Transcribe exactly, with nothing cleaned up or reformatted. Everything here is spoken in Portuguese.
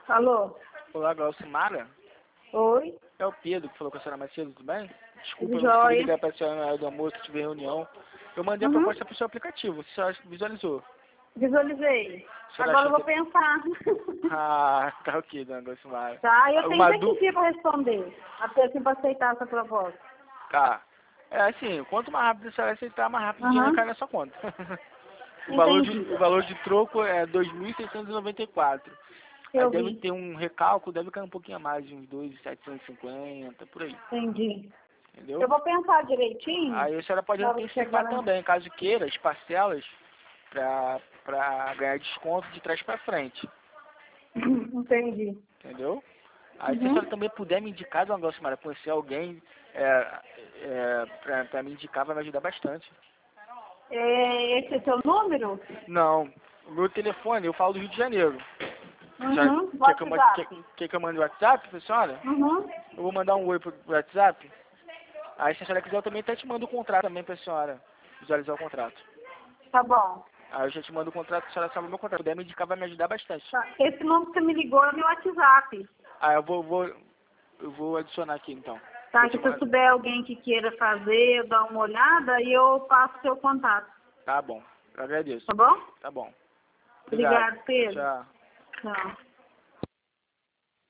Alô? Olá, Glaucimara. Oi? É o Pedro que falou com a senhora mais cedo, tudo bem? Desculpa, eu não Joia. consegui ligar para a senhora na hora do almoço, tive reunião. Eu mandei a Uhum. proposta para o seu aplicativo, você já visualizou? Visualizei. Senhora Agora eu vou acha que- pensar. Ah, tá ok, dona Glaucimara. Tá, eu tenho Alguma vinte du... dias para responder. Até assim para aceitar essa proposta. Tá. É assim, quanto mais rápido a senhora aceitar, mais rápido o dinheiro Aham. cai na sua conta. o, valor de, Entendi. o valor de troco é dois mil seiscentos e noventa e quatro. Aí Eu deve vi. ter um recálculo, deve cair um pouquinho a mais, uns dois mil setecentos e cinquenta, por aí. Entendi. Entendeu? Eu vou pensar direitinho. Aí a senhora pode Para chegar antecipar lá. também, caso queira, as parcelas para para ganhar desconto de trás para frente. Entendi. Entendeu? Aí se a Uhum. senhora também puder me indicar, dona Glaucimara, conhecer alguém é, é, para me indicar, vai me ajudar bastante. É, esse é seu número? Não, o meu telefone, eu falo do Rio de Janeiro. Já, Uhum. quer, que eu mande, quer, WhatsApp. quer que eu mande o WhatsApp pra senhora? Uhum. Eu vou mandar um oi pro WhatsApp. Aí se a senhora quiser, eu também até te mando o contrato também pra senhora visualizar o contrato. Tá bom. Aí eu já te mando o contrato, a senhora sabe o meu contrato. Se puder me indicar, vai me ajudar bastante. Tá. Esse número que você me ligou é meu WhatsApp. Ah, eu vou, vou, eu vou adicionar aqui então. Tá, Vou que te se eu mandar. souber alguém que queira fazer, eu dar uma olhada, aí eu passo seu contato. Tá bom, eu agradeço. Tá bom? Tá bom. Obrigado. Obrigado, Pedro. Tchau. Tchau.